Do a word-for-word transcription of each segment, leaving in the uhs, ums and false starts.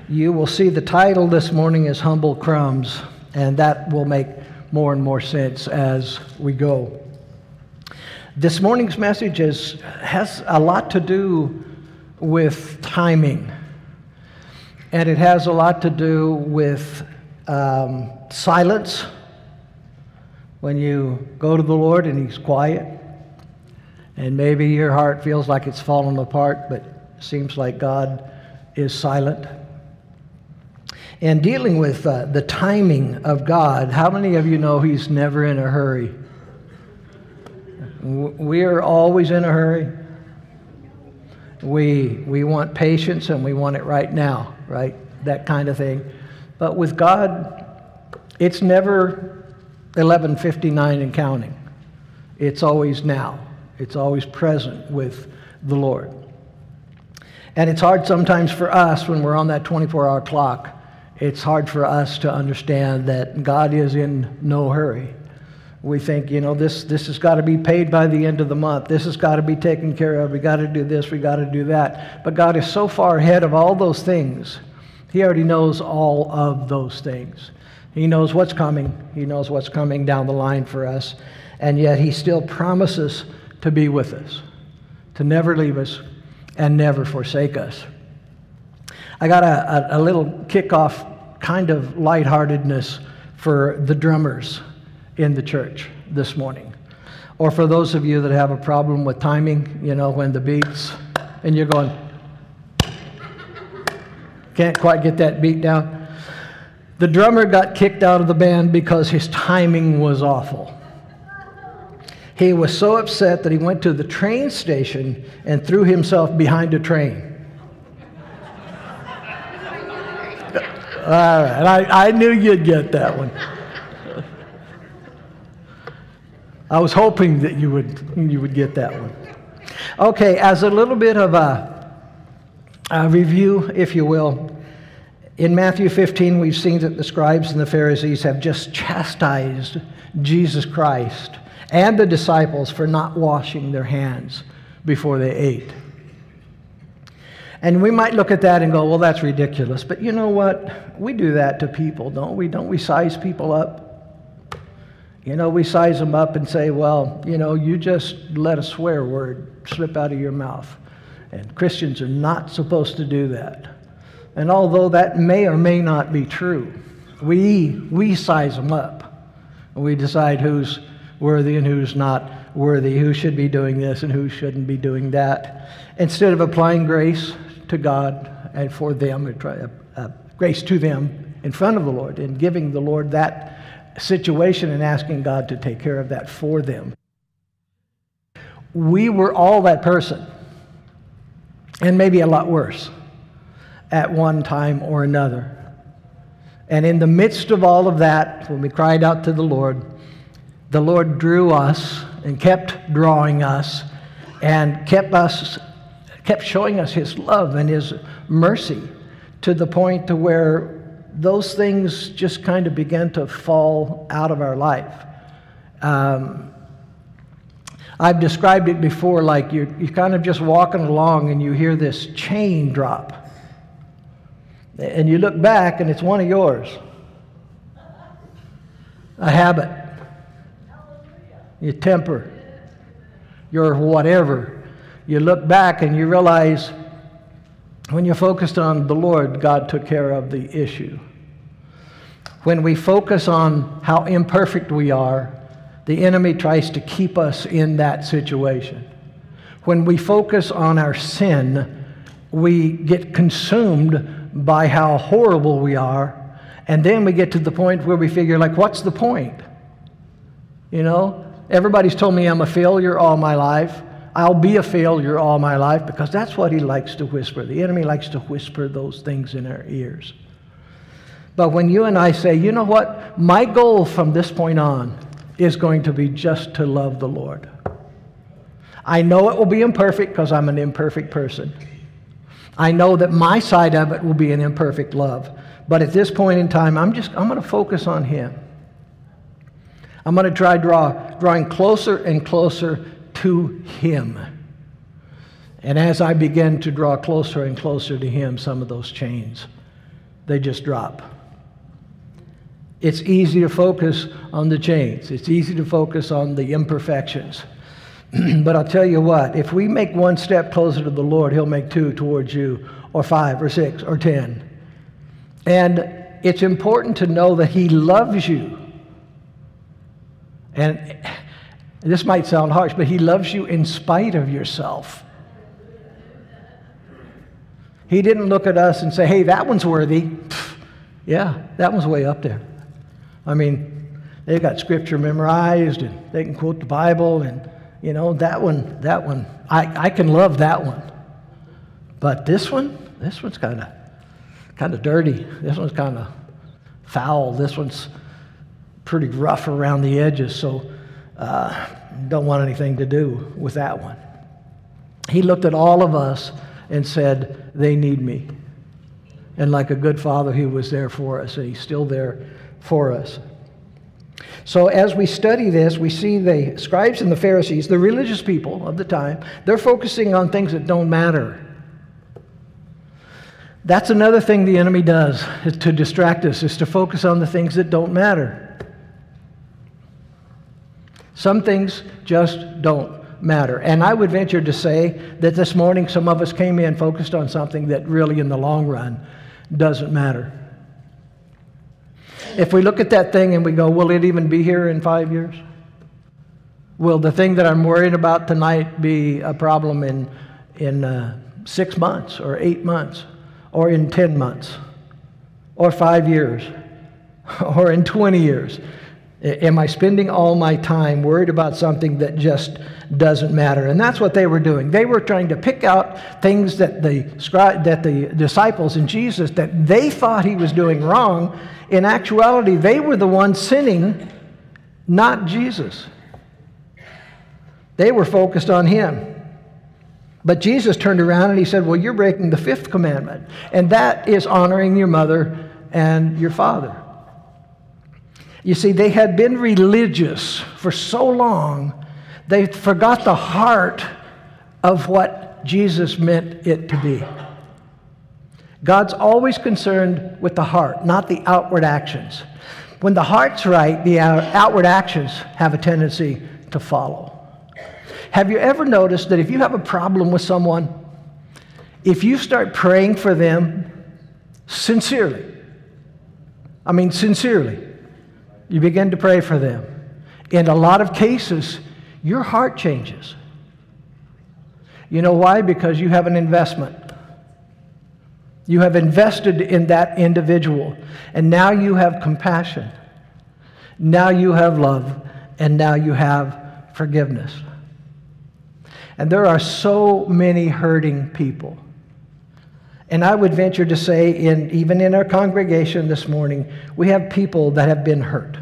you will see the title this morning is Humble Crumbs, and that will make more and more sense as we go. This morning's message is, has a lot to do with timing, and it has a lot to do with um, silence. When you go to the Lord and He's quiet, and maybe your heart feels like it's fallen apart, but it seems like God is silent. And dealing with uh, the timing of God, how many of you know He's never in a hurry? We are always in a hurry. We, we want patience and we want it right now, right? That kind of thing. But with God, it's never eleven fifty-nine and counting. It's always now. It's always present with the Lord. And it's hard sometimes for us when we're on that twenty-four hour clock. It's hard for us to understand that God is in no hurry. We think, you know, this this has got to be paid by the end of the month. This has got to be taken care of. We got to do this. We got to do that. But God is so far ahead of all those things. He already knows all of those things. He knows what's coming. He knows what's coming down the line for us. And yet He still promises to be with us, to never leave us and never forsake us. I got a, a, a little kickoff kind of lightheartedness for the drummers in the church this morning. Or for those of you that have a problem with timing, you know, when the beats, and you're going, can't quite get that beat down. The drummer got kicked out of the band because his timing was awful. He was so upset that he went to the train station and threw himself behind a train. All right, I, I knew you'd get that one. I was hoping that you would you would get that one. Okay, as a little bit of a, a review, if you will, in Matthew fifteen, we've seen that the scribes and the Pharisees have just chastised Jesus Christ and the disciples for not washing their hands before they ate. And we might look at that and go, well, that's ridiculous. But you know what? We do that to people, don't we? Don't we size people up? You know, we size them up and say, well, you know, you just let a swear word slip out of your mouth. And Christians are not supposed to do that. And although that may or may not be true, we, we size them up. And we decide who's worthy and who's not worthy, who should be doing this and who shouldn't be doing that. Instead of applying grace to God and for them, or try, uh, uh, grace to them in front of the Lord, and giving the Lord that situation and asking God to take care of that for them. We were all that person, and maybe a lot worse, at one time or another. And in the midst of all of that, when we cried out to the Lord, the Lord drew us and kept drawing us and kept us kept showing us His love and His mercy to the point to where those things just kind of began to fall out of our life. Um, I've described it before like you're, you're kind of just walking along and you hear this chain drop. And you look back and it's one of yours. A habit. Your temper. Your whatever. You look back and you realize when you're focused on the Lord, God took care of the issue. When we focus on how imperfect we are, the enemy tries to keep us in that situation. When we focus on our sin, we get consumed by how horrible we are, and then we get to the point where we figure, like, what's the point? You know, everybody's told me I'm a failure all my life. I'll be a failure all my life, because that's what he likes to whisper. The enemy likes to whisper those things in our ears. But when you and I say, you know what, my goal from this point on is going to be just to love the Lord. I know it will be imperfect because I'm an imperfect person. I know that my side of it will be an imperfect love. But at this point in time, I'm just, I'm going to focus on Him. I'm going to try draw, drawing closer and closer to Him. And as I begin to draw closer and closer to Him, some of those chains they just drop. It's easy to focus on the chains. It's easy to focus on the imperfections. But I'll tell you what, if we make one step closer to the Lord, He'll make two towards you, or five, or six, or ten. And it's important to know that He loves you. And this might sound harsh, but He loves you in spite of yourself. He didn't look at us and say, hey, that one's worthy. Yeah, that one's way up there. I mean, they've got Scripture memorized, and they can quote the Bible, and you know, that one, that one, I, I can love that one. But this one, this one's kind of kind of dirty. This one's kind of foul. This one's pretty rough around the edges, so uh, don't want anything to do with that one. He looked at all of us and said, they need me. And like a good father, He was there for us, and He's still there for us. So as we study this, we see the scribes and the Pharisees, the religious people of the time, they're focusing on things that don't matter. That's another thing the enemy does, is to distract us, is to focus on the things that don't matter. Some things just don't matter. And I would venture to say that this morning some of us came in focused on something that really in the long run doesn't matter. If we look at that thing and we go, will it even be here in five years? Will the thing that I'm worried about tonight be a problem in, in uh, six months or eight months or in ten months or five years or in twenty years? Am I spending all my time worried about something that just doesn't matter? And that's what they were doing. They were trying to pick out things that the, that the disciples and Jesus, that they thought He was doing wrong. In actuality, they were the ones sinning, not Jesus. They were focused on Him. But Jesus turned around and He said, well, you're breaking the fifth commandment, and that is honoring your mother and your father. You see, they had been religious for so long, they forgot the heart of what Jesus meant it to be. God's always concerned with the heart, not the outward actions. When the heart's right, the outward actions have a tendency to follow. Have you ever noticed that if you have a problem with someone, if you start praying for them sincerely, I mean sincerely, you begin to pray for them, in a lot of cases, your heart changes. You know why? Because you have an investment. You have invested in that individual, and now you have compassion. Now you have love, and now you have forgiveness. And there are so many hurting people. And I would venture to say, in, even in our congregation this morning, we have people that have been hurt.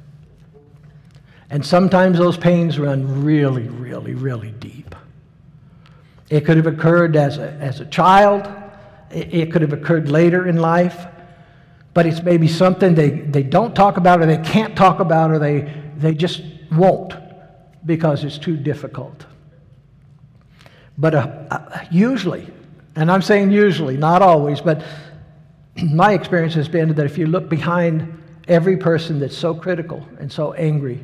And sometimes those pains run really, really, really deep. It could have occurred as a, as a child. It could have occurred later in life. But it's maybe something they, they don't talk about, or they can't talk about, or they, they just won't because it's too difficult. But uh, uh, usually, and I'm saying usually, not always, but my experience has been that if you look behind every person that's so critical and so angry,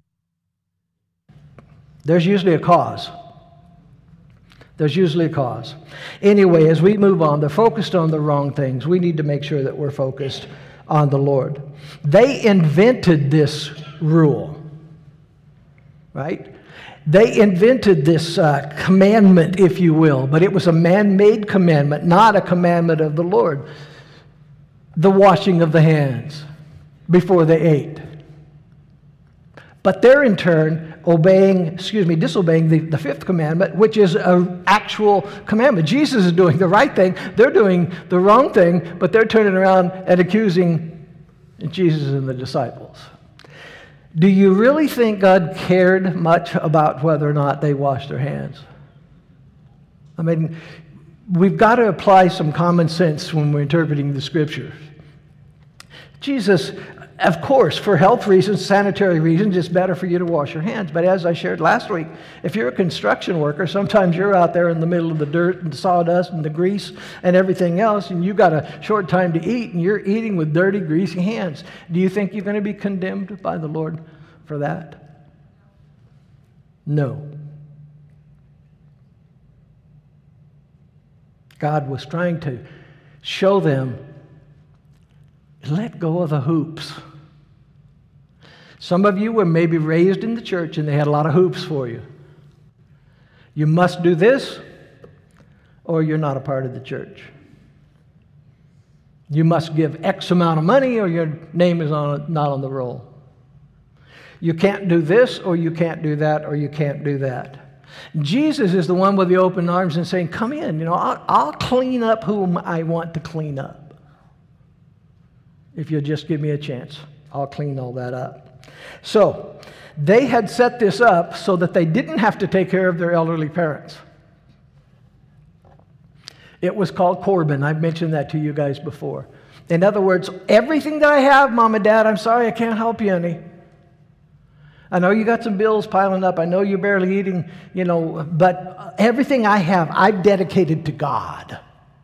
there's usually a cause. There's usually a cause. Anyway, as we move on, they're focused on the wrong things. We need to make sure that we're focused on the Lord. They invented this rule, right? They invented this uh, commandment, if you will, but it was a man-made commandment, not a commandment of the Lord. The washing of the hands before they ate. But they're in turn obeying, excuse me, disobeying the, the fifth commandment, which is an actual commandment. Jesus is doing the right thing. They're doing the wrong thing, but they're turning around and accusing Jesus and the disciples. Do you really think God cared much about whether or not they washed their hands? I mean, we've got to apply some common sense when we're interpreting the Scriptures. Jesus, Of course, for health reasons, sanitary reasons, it's better for you to wash your hands. But as I shared last week, if you're a construction worker, sometimes you're out there in the middle of the dirt and the sawdust and the grease and everything else, and you've got a short time to eat, and you're eating with dirty, greasy hands. Do you think you're going to be condemned by the Lord for that? No. God was trying to show them, let go of the hoops. Some of you were maybe raised in the church and they had a lot of hoops for you. You must do this or you're not a part of the church. You must give X amount of money or your name is on, not on the roll. You can't do this or you can't do that or you can't do that. Jesus is the one with the open arms and saying, come in, you know, I'll, I'll clean up whom I want to clean up. If you'll just give me a chance, I'll clean all that up. So, they had set this up so that they didn't have to take care of their elderly parents. It was called Corban. I've mentioned that to you guys before. In other words, everything that I have, Mom and Dad, I'm sorry I can't help you any. I know you got some bills piling up. I know you're barely eating, you know, but everything I have, I've dedicated to God.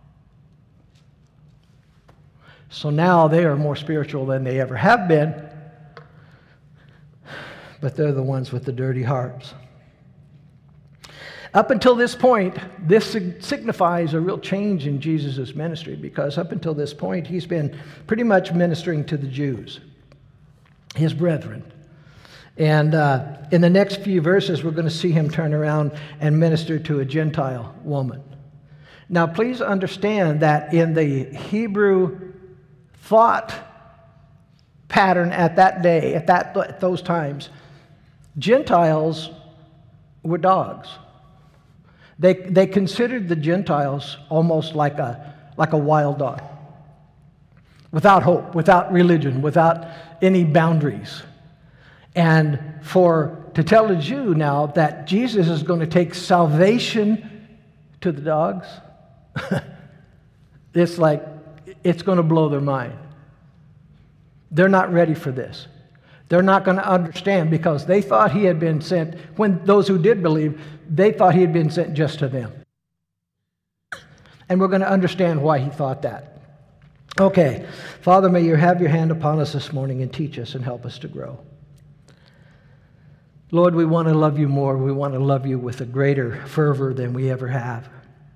So now they are more spiritual than they ever have been, but they're the ones with the dirty hearts. Up until this point, this signifies a real change in Jesus' ministry, because up until this point, he's been pretty much ministering to the Jews, his brethren. And uh, in the next few verses, we're going to see him turn around and minister to a Gentile woman. Now, please understand that in the Hebrew thought pattern at that day, at that at those times, Gentiles were dogs. They, they considered the Gentiles almost like a, like a wild dog, without hope, without religion, without any boundaries. And for to tell a Jew now that Jesus is going to take salvation to the dogs, it's like, it's going to blow their mind. They're not ready for this. They're not going to understand, because they thought he had been sent, when those who did believe, they thought he had been sent just to them. And we're going to understand why he thought that. Okay, Father, may you have your hand upon us this morning and teach us and help us to grow. Lord, we want to love you more. We want to love you with a greater fervor than we ever have.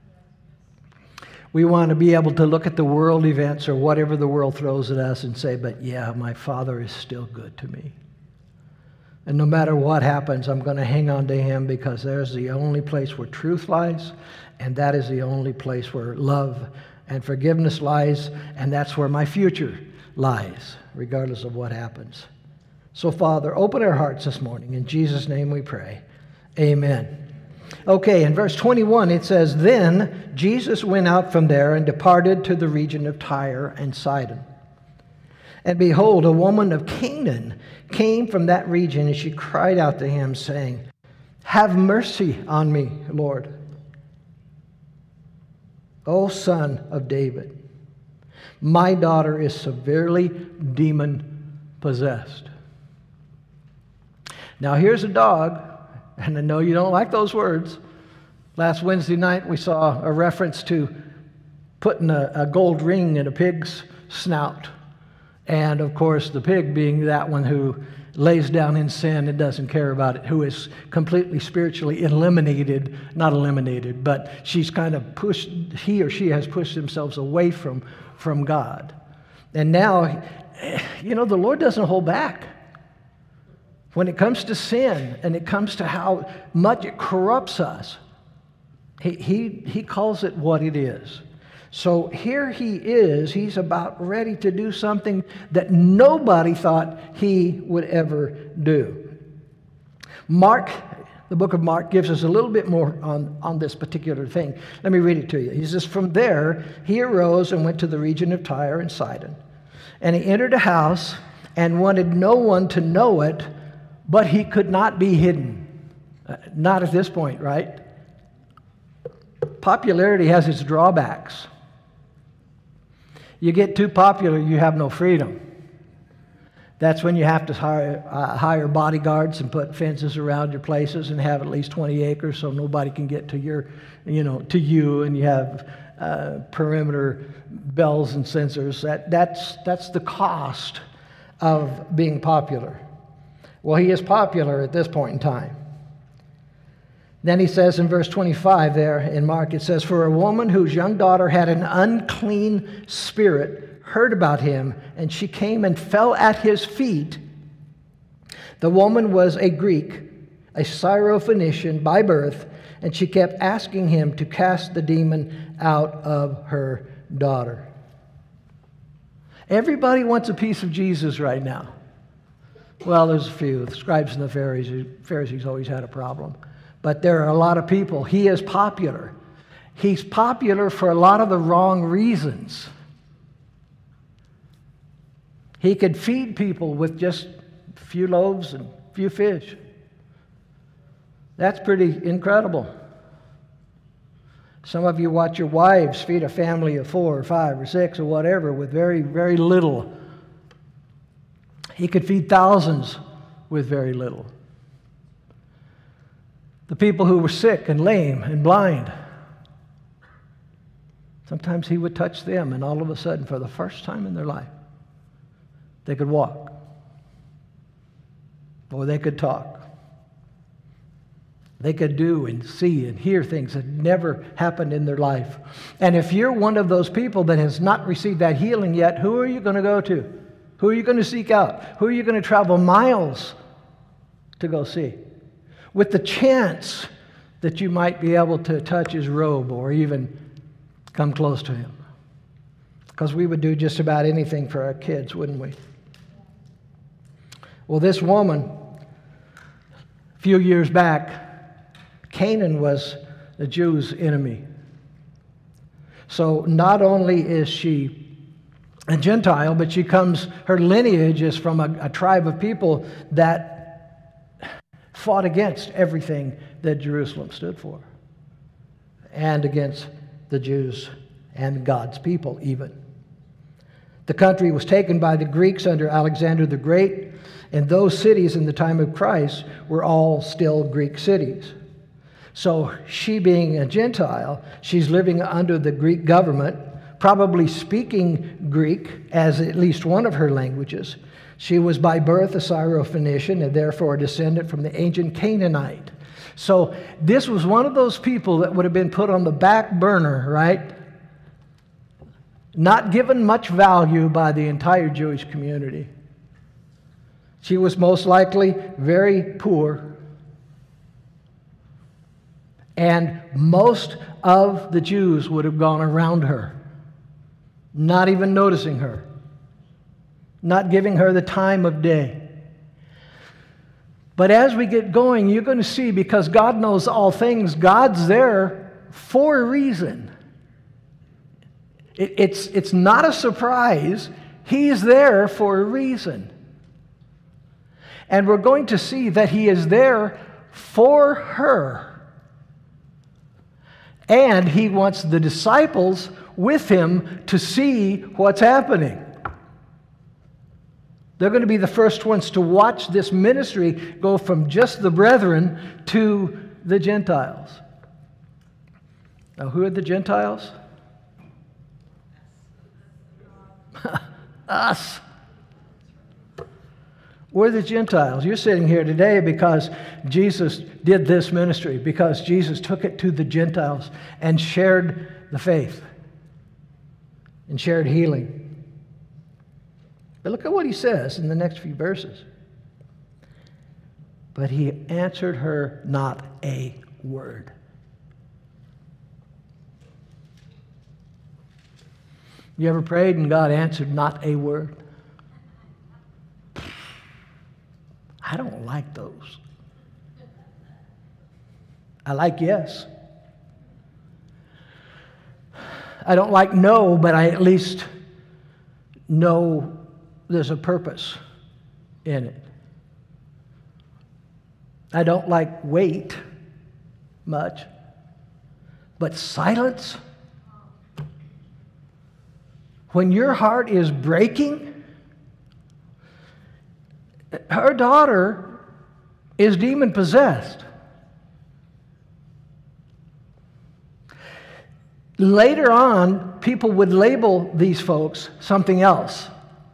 We want to be able to look at the world events or whatever the world throws at us and say, but yeah, my Father is still good to me. And no matter what happens, I'm going to hang on to him, because there's the only place where truth lies, and that is the only place where love and forgiveness lies, and that's where my future lies, regardless of what happens. So, Father, open our hearts this morning. In Jesus' name we pray. Amen. Okay, in verse twenty-one it says, Then Jesus went out from there and departed to the region of Tyre and Sidon. And behold, a woman of Canaan came from that region, and she cried out to him, saying, Have mercy on me, Lord, O Son of David. My daughter is severely demon-possessed. Now here's a dog, and I know you don't like those words. Last Wednesday night we saw a reference to putting a, a gold ring in a pig's snout. And of course the pig being that one who lays down in sin and doesn't care about it, who is completely spiritually eliminated, not eliminated, but she's kind of pushed, he or she has pushed themselves away from, from God. And now, you know, the Lord doesn't hold back. When it comes to sin and it comes to how much it corrupts us, he, he, he calls it what it is. So here he is, he's about ready to do something that nobody thought he would ever do. Mark, the book of Mark, gives us a little bit more on, on this particular thing. Let me read it to you. He says, From there he arose and went to the region of Tyre and Sidon. And he entered a house and wanted no one to know it, but he could not be hidden. Uh, not at this point, right? Popularity has its drawbacks. You get too popular, you have no freedom. That's when you have to hire, uh, hire bodyguards and put fences around your places and have at least twenty acres so nobody can get to your, you know, to you, and you have uh, perimeter bells and sensors. That, that's, that's the cost of being popular. Well, he is popular at this point in time. Then he says in verse twenty-five there in Mark, it says, "For a woman whose young daughter had an unclean spirit heard about him, and she came and fell at his feet. The woman was a Greek, a Syrophoenician by birth, and she kept asking him to cast the demon out of her daughter." Everybody wants a piece of Jesus right now. Well, there's a few. The scribes and the Pharisees, Pharisees always had a problem. But there are a lot of people. He is popular. He's popular for a lot of the wrong reasons. He could feed people with just a few loaves and a few fish. That's pretty incredible. Some of you watch your wives feed a family of four or five or six or whatever with very, very little. He could feed thousands with very little. The people who were sick and lame and blind, sometimes he would touch them, and all of a sudden, for the first time in their life, they could walk, or they could talk. They could do and see and hear things that never happened in their life. And if you're one of those people that has not received that healing yet, who are you going to go to? Who are you going to seek out? Who are you going to travel miles to go see? With the chance that you might be able to touch his robe or even come close to him. Because we would do just about anything for our kids, wouldn't we? Well, this woman, a few years back, Canaan was the Jews' enemy. So not only is she a Gentile, but she comes, her lineage is from a, a tribe of people that fought against everything that Jerusalem stood for, and against the Jews and God's people even. The country was taken by the Greeks under Alexander the Great, and those cities in the time of Christ were all still Greek cities. So she, being a Gentile, she's living under the Greek government, probably speaking Greek as at least one of her languages. She was by birth a Syrophoenician and therefore a descendant from the ancient Canaanite. So this was one of those people that would have been put on the back burner, right? Not given much value by the entire Jewish community. She was most likely very poor. And most of the Jews would have gone around her, not even noticing her, not giving her the time of day. But as we get going, you're going to see, because God knows all things, God's there for a reason. It, it's, it's not a surprise. He's there for a reason. And we're going to see that He is there for her. And He wants the disciples with Him to see what's happening. They're going to be the first ones to watch this ministry go from just the brethren to the Gentiles. Now, who are the Gentiles? Us. We're the Gentiles. You're sitting here today because Jesus did this ministry, because Jesus took it to the Gentiles and shared the faith and shared healing. But look at what He says in the next few verses. But He answered her not a word. You ever prayed and God answered not a word? I don't like those. I like yes. I don't like no, but I at least know there's a purpose in it. I don't like wait much, but silence, when your heart is breaking Her daughter is demon-possessed. Later on, people would label these folks something else,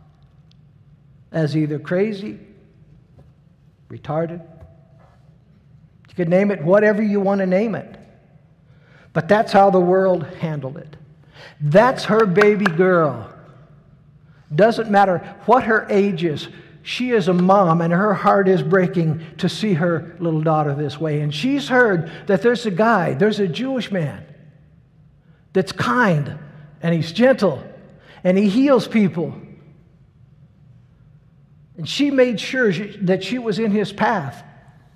as either crazy, retarded. You could name it whatever you want to name it. But that's how the world handled it. That's her baby girl. Doesn't matter what her age is. She is a mom, and her heart is breaking to see her little daughter this way. And she's heard that there's a guy, there's a Jewish man that's kind, and he's gentle, and he heals people. And she made sure she, that she was in his path.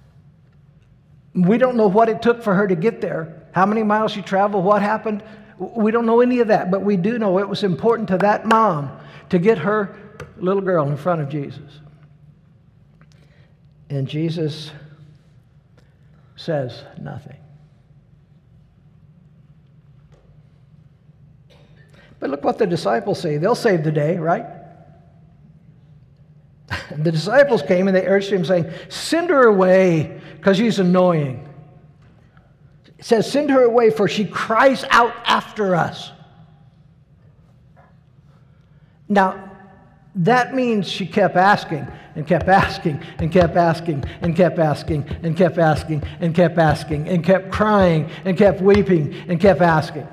We don't know what it took for her to get there, how many miles she traveled, what happened. We don't know any of that, but we do know it was important to that mom to get her little girl in front of Jesus. And Jesus says nothing. But look what the disciples say. They'll save the day, right? The disciples came and they urged him, saying, send her away, because she's annoying. It says, send her away, for she cries out after us. Now, that means she kept asking and kept asking and kept asking and kept asking and kept asking and kept asking and kept crying and kept weeping and kept asking.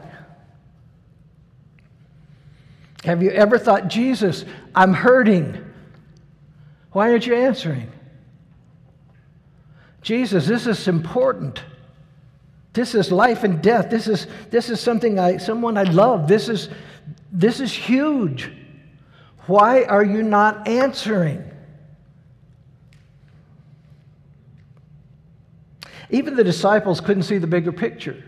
Have you ever thought, Jesus, I'm hurting. Why aren't you answering? Jesus, this is important. This is life and death. This is, this is something I, someone I love. This is, this is huge. Why are you not answering? Even the disciples couldn't see the bigger picture.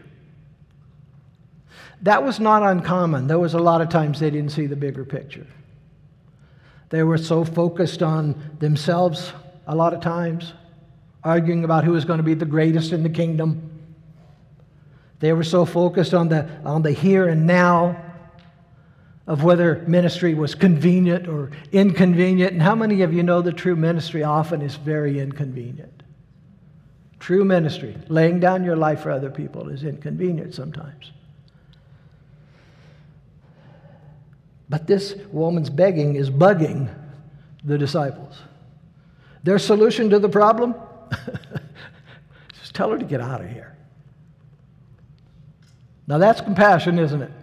That was not uncommon. There was a lot of times they didn't see the bigger picture. They were so focused on themselves a lot of times, arguing about who was going to be the greatest in the kingdom. They were so focused on the, on the here and now of whether ministry was convenient or inconvenient. And how many of you know that true ministry often is very inconvenient? True ministry, laying down your life for other people, is inconvenient sometimes. But this woman's begging is bugging the disciples. Their solution to the problem? Just tell her to get out of here. Now that's compassion, isn't it?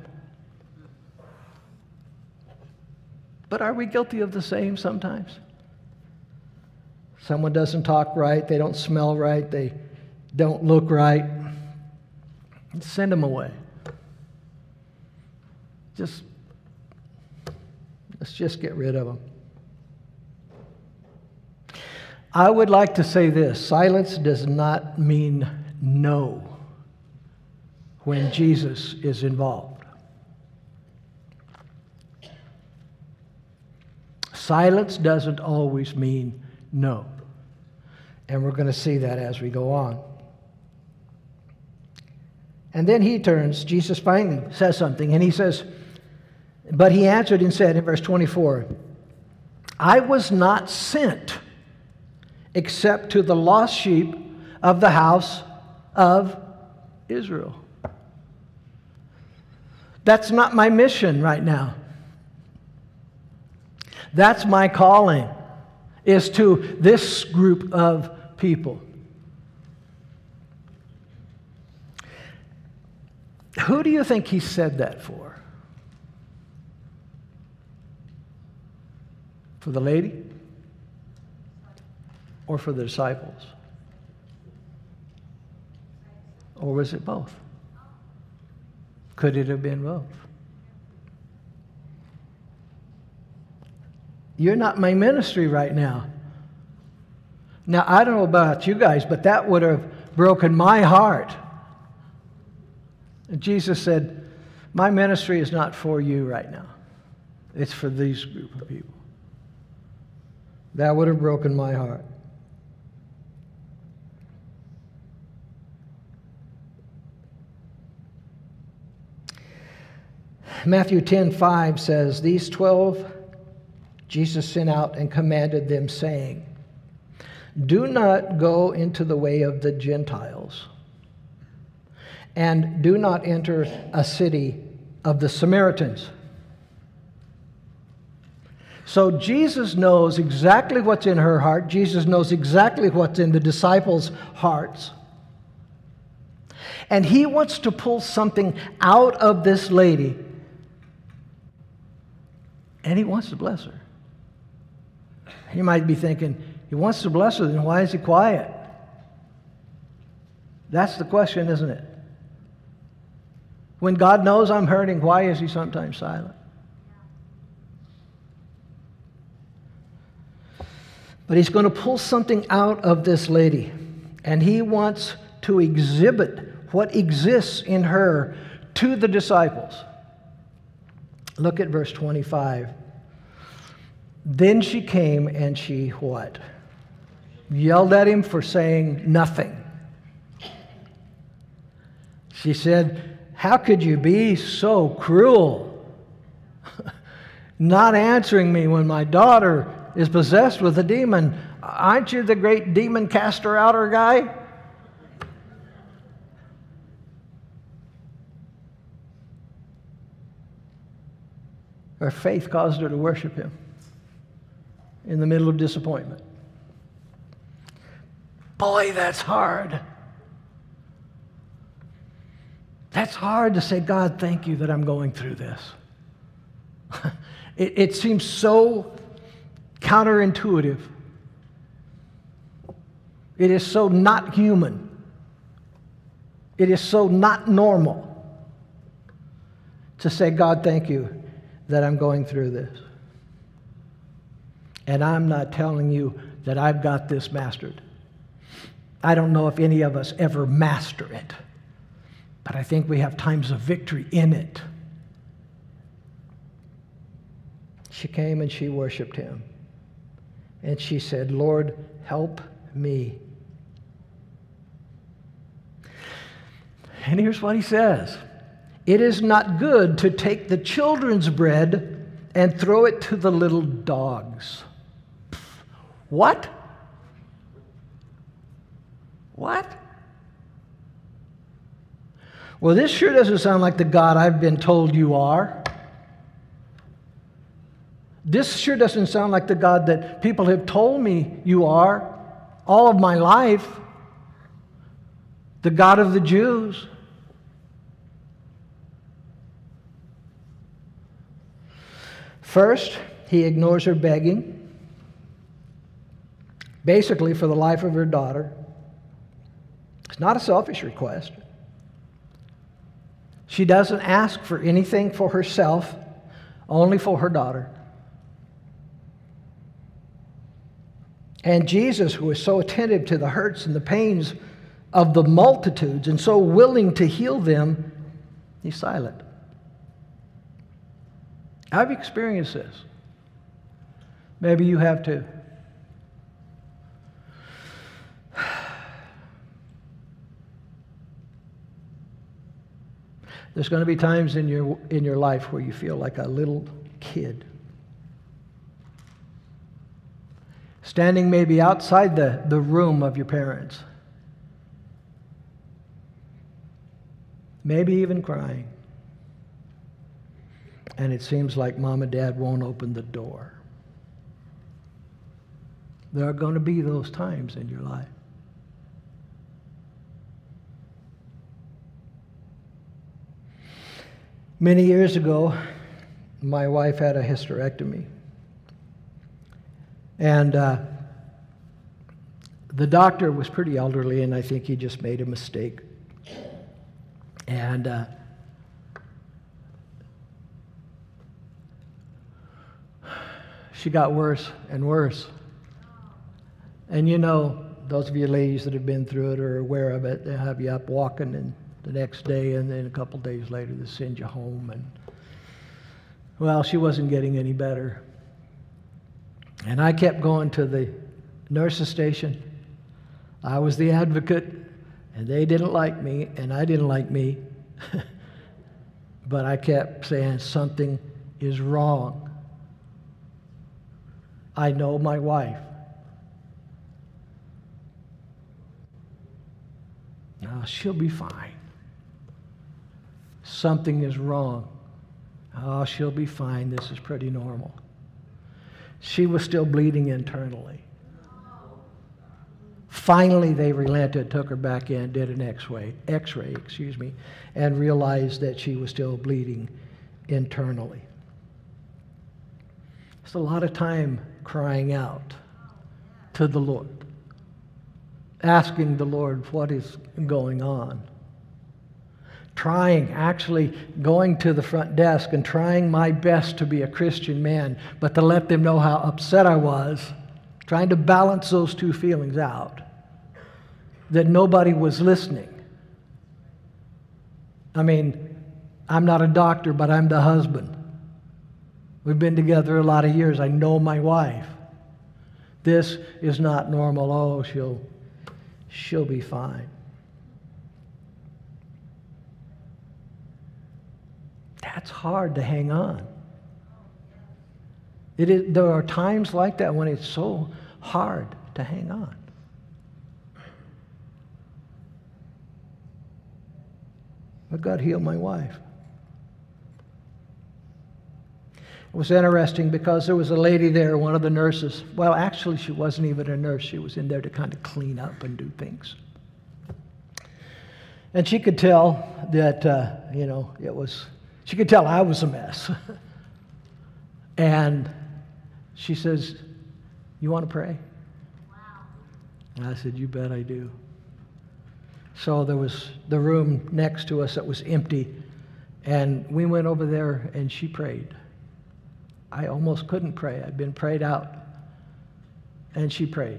But are we guilty of the same sometimes? Someone doesn't talk right, they don't smell right, they don't look right. Send them away. Just, let's just get rid of them. I would like to say this: silence does not mean no when Jesus is involved. Silence doesn't always mean no. And we're going to see that as we go on. And then he turns, Jesus finally says something, and he says, but he answered and said in verse twenty-four, I was not sent except to the lost sheep of the house of Israel. That's not my mission right now. That's my calling, is to this group of people. Who do you think he said that for? For the lady? Or for the disciples? Or was it both? Could it have been both? You're not my ministry right now. Now, I don't know about you guys, but that would have broken my heart. And Jesus said, my ministry is not for you right now. It's for these group of people. That would have broken my heart. Matthew ten five says, these twelve Jesus sent out and commanded them, saying, Do not go into the way of the Gentiles, and do not enter a city of the Samaritans. So Jesus knows exactly what's in her heart. Jesus knows exactly what's in the disciples' hearts. And he wants to pull something out of this lady. And he wants to bless her. You might be thinking, he wants to bless her, then why is he quiet? That's the question, isn't it? When God knows I'm hurting, why is he sometimes silent? But he's going to pull something out of this lady, and he wants to exhibit what exists in her to the disciples. Look at verse twenty-five. Then she came and she what? Yelled at him for saying nothing. She said, "How could you be so cruel? Not answering me when my daughter is possessed with a demon. Aren't you the great demon caster outer guy?" Her faith caused her to worship him in the middle of disappointment. Boy, that's hard. That's hard to say, God, thank you that I'm going through this. it, it seems so counterintuitive. It is so not human. It is so not normal to say, God, thank you that I'm going through this. And I'm not telling you that I've got this mastered. I don't know if any of us ever master it, but I think we have times of victory in it. She came and she worshiped him. And she said, Lord, help me. And here's what he says. It is not good to take the children's bread and throw it to the little dogs. What? What? Well, this sure doesn't sound like the God I've been told you are. This sure doesn't sound like the God that people have told me you are all of my life. The God of the Jews. First, he ignores her begging, basically for the life of her daughter. It's not a selfish request. She doesn't ask for anything for herself, only for her daughter. And Jesus, who is so attentive to the hurts and the pains of the multitudes and so willing to heal them, he's silent. I've experienced this. Maybe you have too. There's going to be times in your, in your life where you feel like a little kid. Standing maybe outside the, the room of your parents. Maybe even crying. And it seems like mom and dad won't open the door. There are going to be those times in your life. Many years ago, my wife had a hysterectomy. And uh, the doctor was pretty elderly, and I think he just made a mistake. And uh, she got worse and worse. And you know, those of you ladies that have been through it are aware of it. They'll have you up walking and the next day, and then a couple days later they send you home. And well, she wasn't getting any better. And I kept going to the nurse's station. I was the advocate, and they didn't like me, and I didn't like me. But I kept saying, something is wrong. I know my wife. Oh, she'll be fine. Something is wrong. Oh, she'll be fine. This is pretty normal. She was still bleeding internally. Finally, they relented, took her back in, did an X-ray, X-ray, excuse me, and realized that she was still bleeding internally. It's a lot of time crying out to the Lord, asking the Lord what is going on. Trying, actually going to the front desk and trying my best to be a Christian man, but to let them know how upset I was, trying to balance those two feelings out, that nobody was listening. I mean, I'm not a doctor, but I'm the husband. We've been together a lot of years. I know my wife. This is not normal. Oh, she'll, she'll be fine. That's hard to hang on. It is, there are times like that when it's so hard to hang on. But God healed my wife. It was interesting because there was a lady there, one of the nurses. Well, actually, she wasn't even a nurse. She was in there to kind of clean up and do things. And she could tell that, uh, you know, it was, she could tell I was a mess. And she says, "You want to pray?" Wow. And I said, "You bet I do." So there was the room next to us that was empty, and we went over there and she prayed. I almost couldn't pray. I'd been prayed out. And she prayed.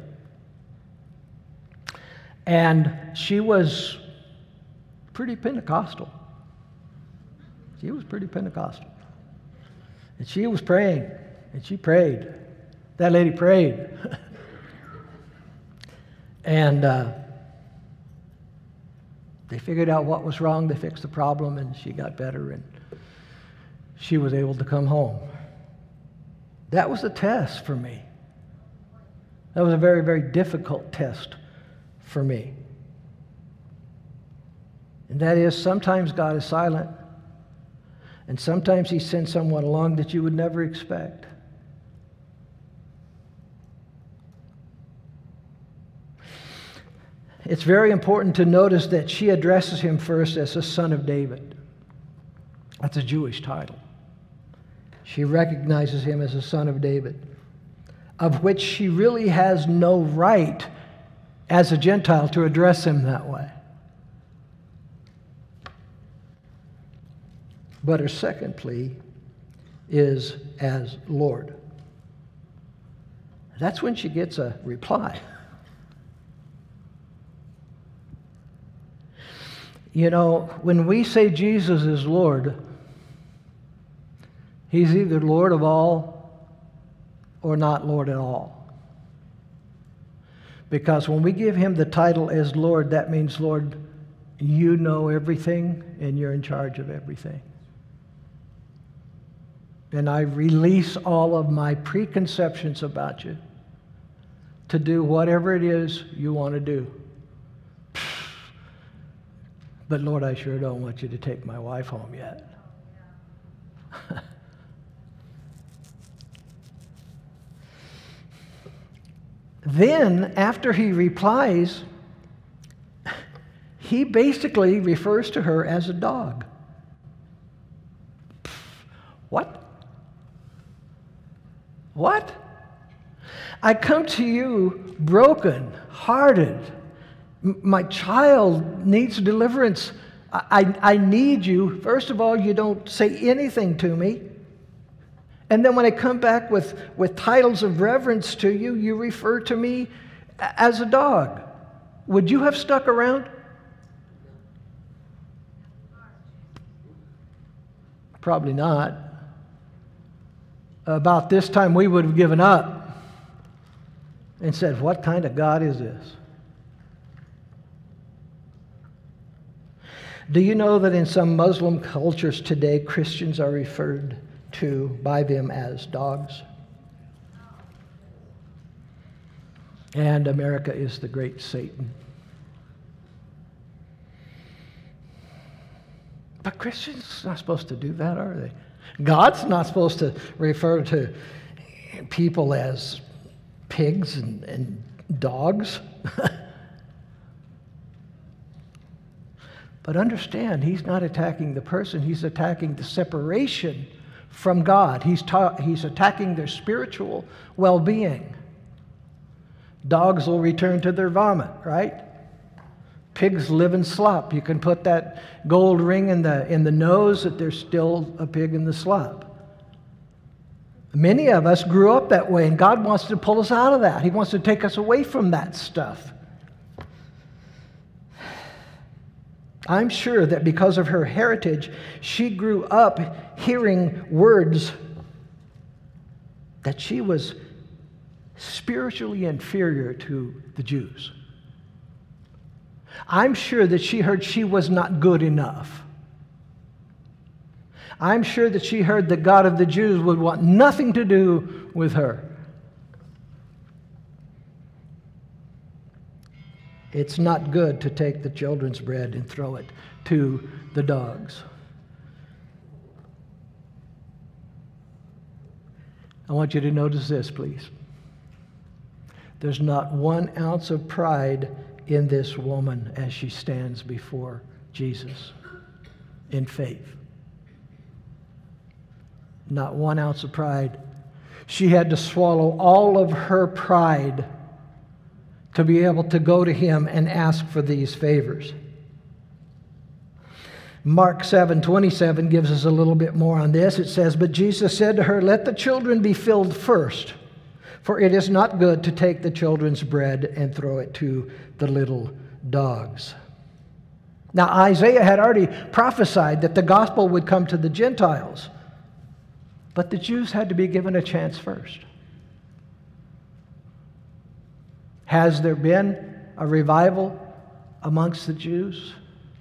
And she was pretty Pentecostal. She was pretty Pentecostal. And she was praying, and she prayed. That lady prayed. And uh, they figured out what was wrong. They fixed the problem, and she got better, and she was able to come home. That was a test for me. That was a very, very difficult test for me. And that is, sometimes God is silent, and sometimes He sends someone along that you would never expect. It's very important to notice that she addresses him first as a son of David. That's a Jewish title. She recognizes him as a son of David, of which she really has no right as a Gentile to address him that way. But her second plea is as Lord. That's when she gets a reply. You know, when we say Jesus is Lord, He's either Lord of all or not Lord at all. Because when we give Him the title as Lord, that means, Lord, you know everything and you're in charge of everything. And I release all of my preconceptions about you to do whatever it is you want to do. But Lord, I sure don't want you to take my wife home yet. Then, after he replies, he basically refers to her as a dog. What? What? I come to you broken, hearted. My child needs deliverance. I, I, I need you. First of all, you don't say anything to me. And then when I come back with, with titles of reverence to you, you refer to me as a dog. Would you have stuck around? Probably not. About this time, we would have given up and said, what kind of God is this? Do you know that in some Muslim cultures today, Christians are referred to by them as dogs? And America is the great Satan. But Christians are not supposed to do that, are they? God's not supposed to refer to people as pigs and, and dogs. But understand, he's not attacking the person. He's attacking the separation from God. He's, ta- he's attacking their spiritual well-being. Dogs will return to their vomit, right? Pigs live in slop. You can put that gold ring in the, in the nose that there's still a pig in the slop. Many of us grew up that way, and God wants to pull us out of that. He wants to take us away from that stuff. I'm sure that because of her heritage, she grew up hearing words that she was spiritually inferior to the Jews. I'm sure that she heard she was not good enough. I'm sure that she heard the God of the Jews would want nothing to do with her. It's not good to take the children's bread and throw it to the dogs. I want you to notice this, please. There's not one ounce of pride in this woman as she stands before Jesus in faith. Not one ounce of pride. She had to swallow all of her pride to be able to go to him and ask for these favors. Mark seven twenty-seven gives us a little bit more on this. It says, "But Jesus said to her, 'Let the children be filled first, for it is not good to take the children's bread and throw it to the little dogs.'" Now, Isaiah had already prophesied that the gospel would come to the Gentiles, but the Jews had to be given a chance first. Has there been a revival amongst the Jews?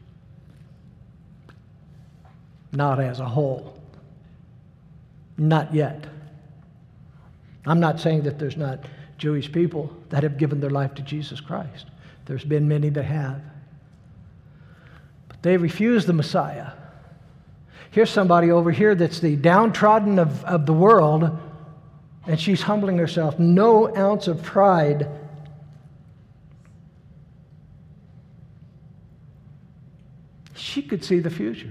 Not as a whole. Not yet. I'm not saying that there's not Jewish people that have given their life to Jesus Christ. There's been many that have. But they refuse the Messiah. Here's somebody over here that's the downtrodden of, of the world, and she's humbling herself. No ounce of pride. She could see the future.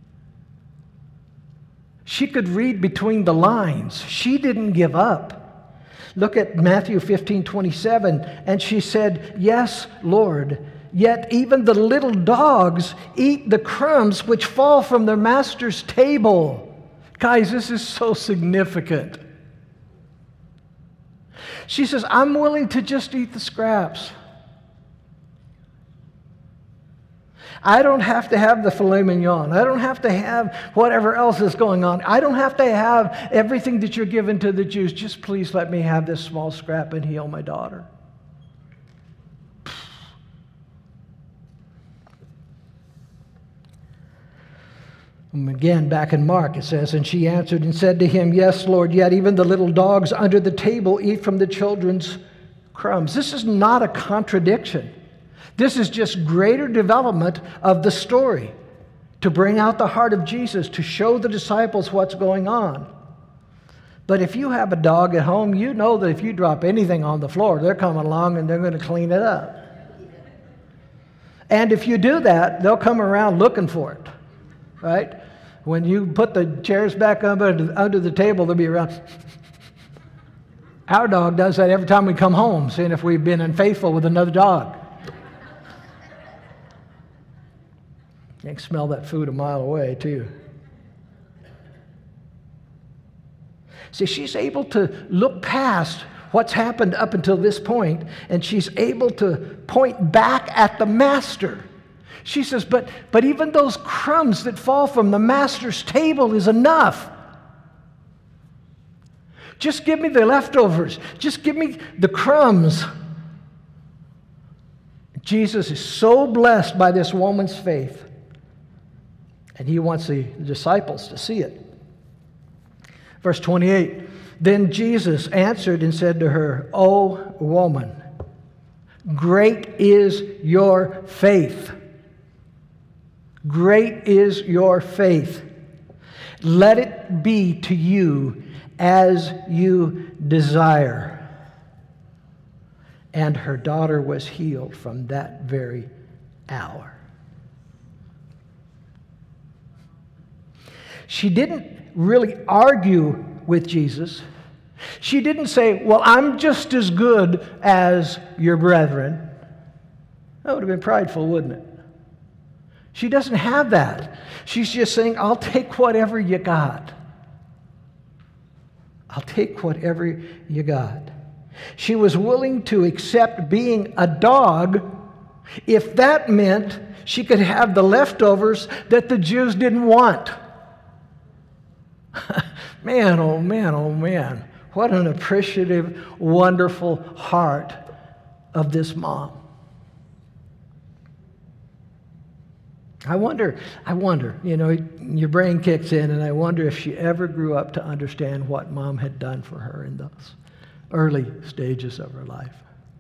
She could read between the lines. She didn't give up. Look at Matthew fifteen twenty-seven. "And she said, 'Yes, Lord, yet even the little dogs eat the crumbs which fall from their master's table.'" Guys, this is so significant. She says, "I'm willing to just eat the scraps. I don't have to have the filet mignon. I don't have to have whatever else is going on. I don't have to have everything that you're giving to the Jews. Just please let me have this small scrap and heal my daughter." And again, back in Mark, it says, "And she answered and said to him, 'Yes, Lord, yet even the little dogs under the table eat from the children's crumbs.'" This is not a contradiction. This is just greater development of the story to bring out the heart of Jesus, to show the disciples what's going on. But if you have a dog at home, you know that if you drop anything on the floor, they're coming along and they're going to clean it up. And if you do that, they'll come around looking for it, right? When you put the chairs back under, under the table, they'll be around. Our dog does that every time we come home, seeing if we've been unfaithful with another dog. You can smell that food a mile away, too. See, she's able to look past what's happened up until this point, and she's able to point back at the master. She says, but, but even those crumbs that fall from the master's table is enough. Just give me the leftovers. Just give me the crumbs. Jesus is so blessed by this woman's faith, and he wants the disciples to see it. Verse twenty-eight, "Then Jesus answered and said to her, 'O woman, great is your faith. Great is your faith. Let it be to you as you desire. And her daughter was healed from that very hour. She didn't really argue with Jesus. She didn't say, well, I'm just as good as your brethren. That would have been prideful, wouldn't it? She doesn't have that. She's just saying, I'll take whatever you got. I'll take whatever you got. She was willing to accept being a dog if that meant she could have the leftovers that the Jews didn't want. Man, oh man, oh man. What an appreciative, wonderful heart of this mom. I wonder, I wonder, you know, your brain kicks in, and I wonder if she ever grew up to understand what mom had done for her in those early stages of her life.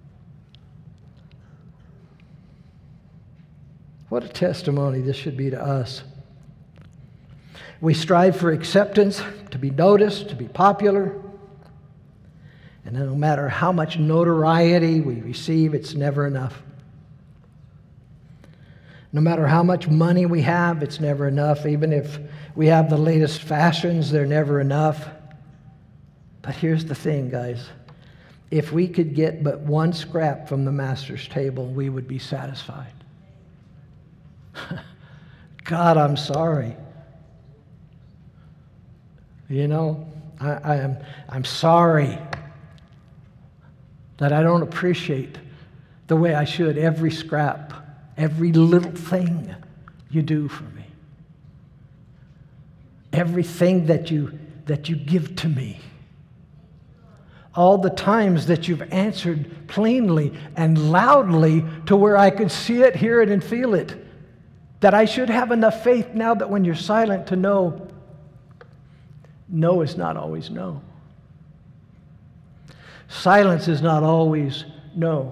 What a testimony this should be to us. We strive for acceptance, to be noticed, to be popular. And no matter how much notoriety we receive, it's never enough. No matter how much money we have, it's never enough. Even if we have the latest fashions, they're never enough. But here's the thing, guys. If we could get but one scrap from the Master's table, we would be satisfied. God, I'm sorry. You know, I, I am, I'm sorry that I don't appreciate the way I should every scrap, every little thing you do for me. Everything that you, that you give to me. All the times that you've answered plainly and loudly to where I could see it, hear it, and feel it. That I should have enough faith now that when you're silent to know, no is not always no. Silence is not always no.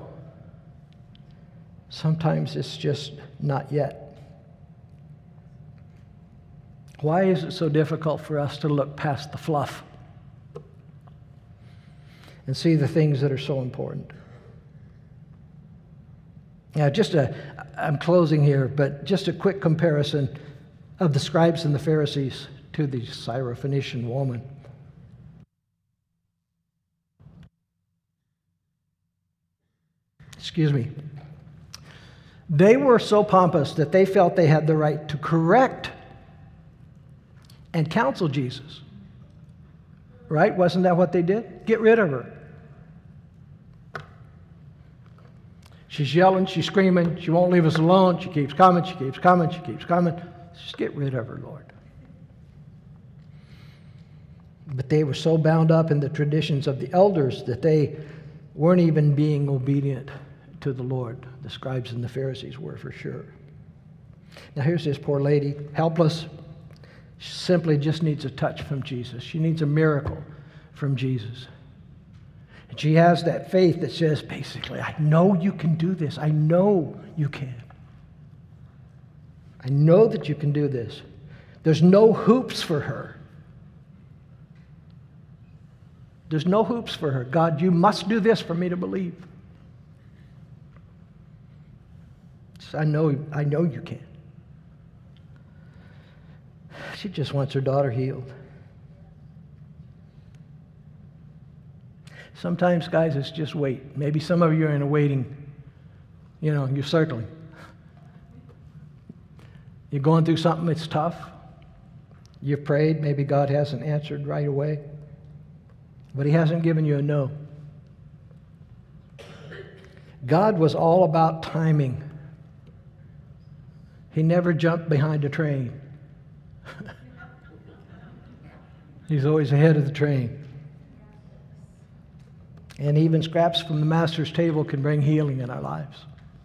Sometimes it's just not yet. Why is it so difficult for us to look past the fluff and see the things that are so important? Now, just a, I'm closing here, but just a quick comparison of the scribes and the Pharisees to the Syrophoenician woman. Excuse me. They were so pompous that they felt they had the right to correct and counsel Jesus. Right? Wasn't that what they did? Get rid of her. She's yelling, she's screaming, she won't leave us alone, she keeps coming, she keeps coming, she keeps coming. Just get rid of her, Lord. But they were so bound up in the traditions of the elders that they weren't even being obedient to the Lord. The scribes and the Pharisees were, for sure. Now here's this poor lady, helpless. She simply just needs a touch from Jesus. She needs a miracle from Jesus. And she has that faith that says, basically, I know you can do this. I know you can. I know that you can do this. There's no hoops for her. There's no hoops for her. God, you must do this for me to believe. So I know, I know you can. She just wants her daughter healed. Sometimes, guys, it's just wait. Maybe some of you are in a waiting, you know, you're circling. You're going through something that's tough. You've prayed. Maybe God hasn't answered right away. But He hasn't given you a no. God was all about timing. He never jumped behind a train. He's always ahead of the train. And even scraps from the Master's table can bring healing in our lives.